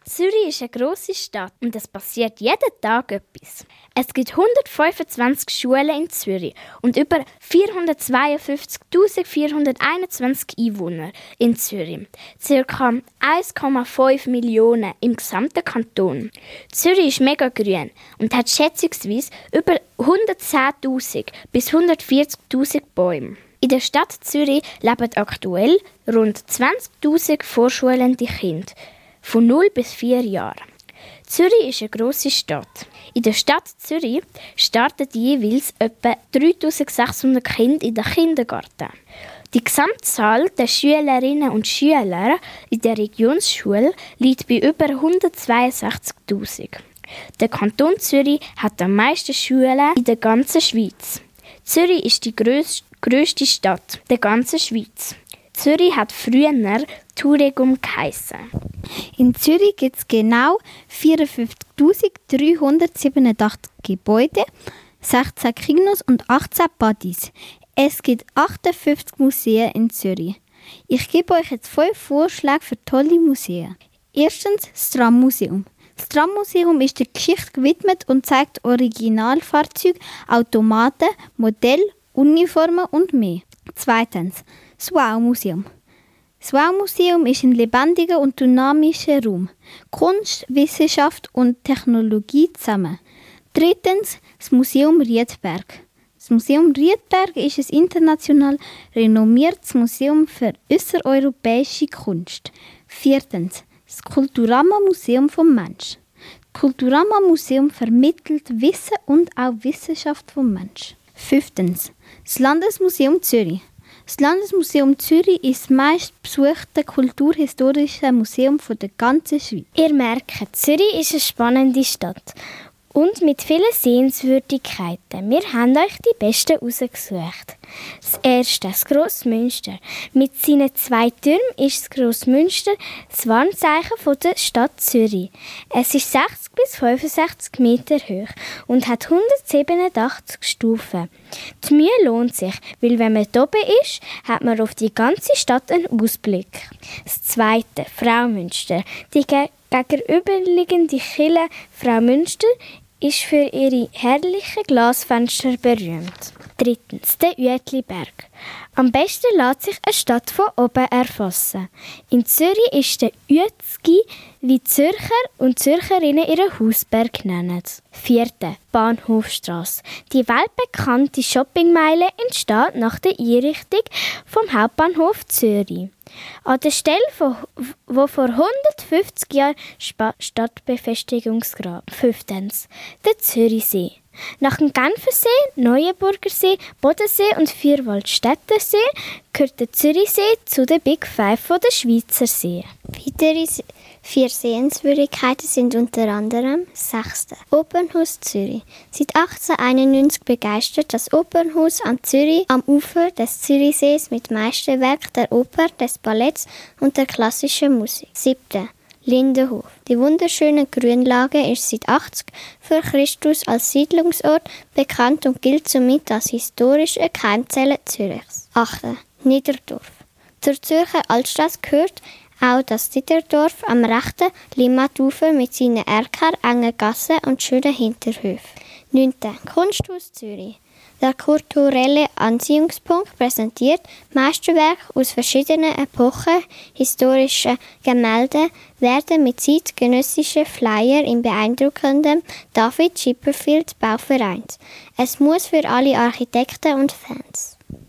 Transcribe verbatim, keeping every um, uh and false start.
Zürich ist eine grosse Stadt und es passiert jeden Tag etwas. Es gibt hundertfünfundzwanzig Schulen in Zürich und über vierhundertzweiundfünfzigtausendvierhunderteinundzwanzig Einwohner in Zürich. Circa eins Komma fünf Millionen im gesamten Kanton. Zürich ist mega grün und hat schätzungsweise über hundertzehntausend bis hundertvierzigtausend Bäume. In der Stadt Zürich leben aktuell rund zwanzigtausend vorschulende Kinder von null bis vier Jahren. Zürich ist eine grosse Stadt. In der Stadt Zürich starten jeweils etwa dreitausendsechshundert Kinder in den Kindergarten. Die Gesamtzahl der Schülerinnen und Schüler in der Regionsschule liegt bei über hundertzweiundsechzigtausend. Der Kanton Zürich hat am meisten Schulen in der ganzen Schweiz. Zürich ist die grösste grösste Stadt der ganzen Schweiz. Zürich hat früher Thuregum geheissen. In Zürich gibt es genau vierundfünfzigtausenddreihundertsiebenundachtzig Gebäude, sechzehn Kinos und achtzehn Partys. Es gibt achtundfünfzig Museen in Zürich. Ich gebe euch jetzt fünf Vorschläge für tolle Museen. Erstens das Trammuseum. Das Trammuseum ist der Geschichte gewidmet und zeigt Originalfahrzeuge, Automaten, Modelle, Uniformen und mehr. Zweitens, das Wow-Museum. Das Wow-Museum ist ein lebendiger und dynamischer Raum. Kunst, Wissenschaft und Technologie zusammen. Drittens, das Museum Riedberg. Das Museum Riedberg ist ein international renommiertes Museum für außereuropäische Kunst. Viertens, das Kulturama-Museum vom Mensch. Das Kulturama-Museum vermittelt Wissen und auch Wissenschaft vom Mensch. Fünftens, das Landesmuseum Zürich. Das Landesmuseum Zürich ist das meistbesuchte kulturhistorische Museum der ganzen Schweiz. Ihr merkt, Zürich ist eine spannende Stadt und mit vielen Sehenswürdigkeiten. Wir haben euch die besten rausgesucht. Das erste, das Grossmünster. Mit seinen zwei Türmen ist das Grossmünster das Warnzeichen der Stadt Zürich. Es ist sechzig bis fünfundsechzig Meter hoch und hat hundertsiebenundachtzig Stufen. Die Mühe lohnt sich, weil wenn man oben ist, hat man auf die ganze Stadt einen Ausblick. Das zweite, Fraumünster. Die gegenüberliegende Kirche Frau Münster ist für ihre herrlichen Glasfenster berühmt. Drittens, der Uetliberg. Am besten lässt sich eine Stadt von oben erfassen. In Zürich ist der Uetzgi, wie Zürcher und Zürcherinnen ihren Hausberg nennen. Vierte, Bahnhofstrasse. Die weltbekannte Shoppingmeile entsteht nach der Einrichtung vom Hauptbahnhof Zürich. An der Stelle, wo, wo vor hundertfünfzig Jahren Stadtbefestigungsgrab. Fünftens, der Zürichsee. Nach dem Genfersee, Neuenburgersee, Bodensee und Vierwaldstättersee gehört der Zürichsee zu den Big Five der Schweizer Seen. Weitere vier Sehenswürdigkeiten sind unter anderem sechste Opernhaus Zürich. Seit achtzehnhunderteinundneunzig begeistert das Opernhaus am Zürich am Ufer des Zürichsees mit Meisterwerk der Oper, des Balletts und der klassischen Musik. Siebte Lindenhof. Die wunderschöne Grünlage ist seit achtzig vor Christus als Siedlungsort bekannt und gilt somit als historische Keimzelle Zürichs. achte Niederdorf. Zur Zürcher Altstadt gehört auch das Niederdorf am rechten Limmatufer mit seinen Erker, engen Gassen und schönen Hinterhöfen. neunte Kunsthaus Zürich. Der kulturelle Anziehungspunkt präsentiert Meisterwerke aus verschiedenen Epochen. Historische Gemälde werden mit zeitgenössischen Flyer im beeindruckenden David Chipperfield Bau vereint. Es muss für alle Architekten und Fans.